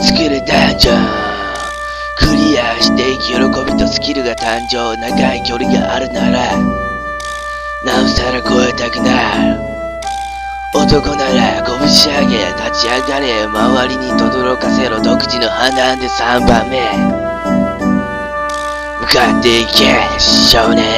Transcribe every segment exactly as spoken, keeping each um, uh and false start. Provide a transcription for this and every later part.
作るダンジョン、クリアして喜びとスキルが誕生。長い距離があるならなおさら超えたくなる。男なら拳上げ立ち上がれ、周りに轟かせろ独自の判断でさんばんめ向かっていけ少年。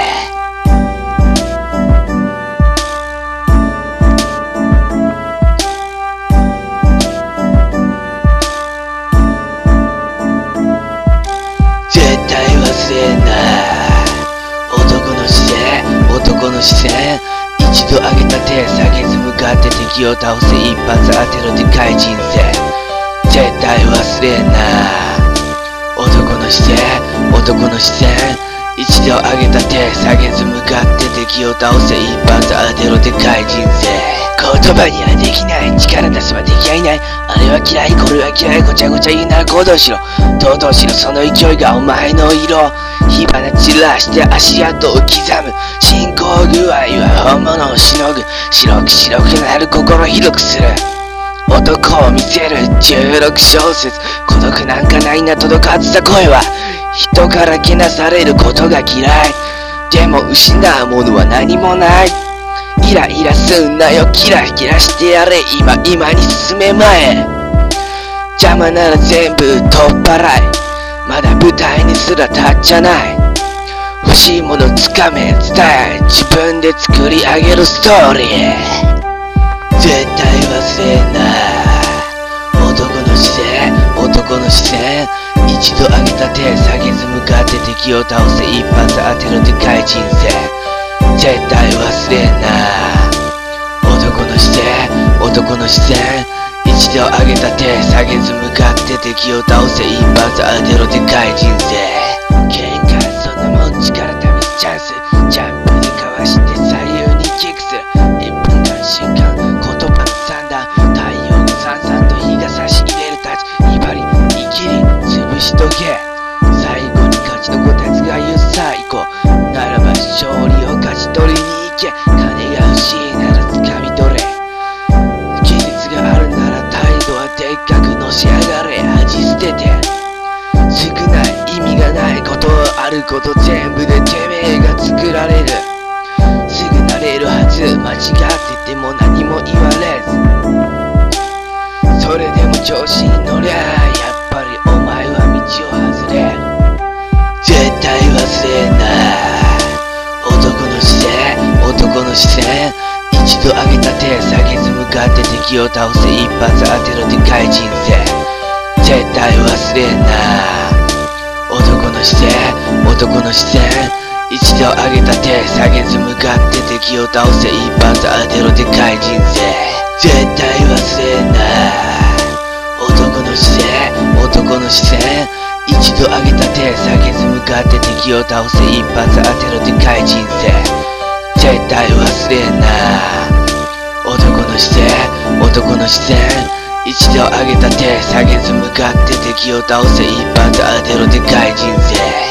絶対忘れんな男の視線、男の視線。一度上げた手下げず向かって敵を倒せ、一発当てろでかい人生。絶対忘れんな男の視線、男の視線。一度上げた手下げず向かって敵を倒せ、一発当てろでかい人生。言葉にはできない、力出せばでき合いない。あれは嫌い、これは嫌い、ごちゃごちゃ言うなら行動しろ。堂々しろ、その勢いがお前の色。火花散らして足跡を刻む。進行具合は本物をしのぐ。白く白くなる、心広くする。男を見せるじゅうろくしょうせつ。孤独なんかないな、届かずさ声は。人からけなされることが嫌い。でも失うものは何もない。イライラすんなよ、キラキラしてやれ。今今に進めまえ。邪魔なら全部取っ払い。まだ舞台にすら立っちゃない。欲しいものつかめ伝え、自分で作り上げるストーリー。絶対忘れんな男の視線、男の視線。一度上げた手下げず向かって敵を倒せ、一発当てろでかい人生。絶対忘れんな男の視線、男の視線。一度上げた手下げず向かって敵を倒せ、一発当てろでかい人生。喧嘩そんなもん、力試すチャンス。ジャンプでかわして左右にキックする。いっぷんかん瞬間、言葉の三段。太陽がさんさんと日が差し入れるたち。威張り生きり潰しとけ。最後に勝ちのこたつが言う最高ならば勝利を勝ち取りに行け。金が欲しいなら掴み取れ。技術があるなら態度はでっかくのし上がれ。恥捨てて少ない意味がないことあること全部でてめえが作られる。すぐなれるはず、間違ってても何も言われず。それでも調子に乗りゃやっぱりお前は道を外れる。絶対忘れんな男の視線、男の視線。一度上げた手下げず向かって敵を倒せ、一発当てろでかい人生。絶対忘れんな男の視線、男の視線。一度上げた手下げず向かって敵を倒せ、一発当てろでかい人生。絶対忘れんな男の視線、男の視線。一度上げた手下げず向かって敵を倒せ、一発当てろでかい人生。絶対忘れんな男の視線、男の視線。一度上げた手下げず向かって敵を倒せ、一発当てろでかい人生。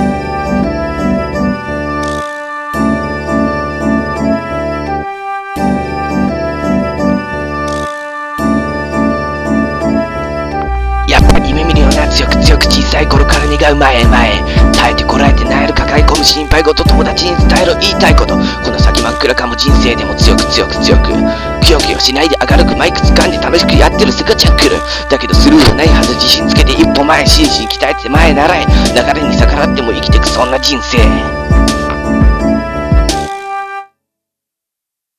夢見るような強く強く小さい頃から願う前へ前へ。耐えてこらえて萎える抱え込む心配事、友達に伝えろ言いたいこと。この先真っ暗かも人生でも強く強く強く。くよくよしないで明るくマイク掴んで楽しくやってるすぐチャックル。だけどスルーはないはず、自信つけて一歩前、心身鍛えて前習え。流れに逆らっても生きてくそんな人生。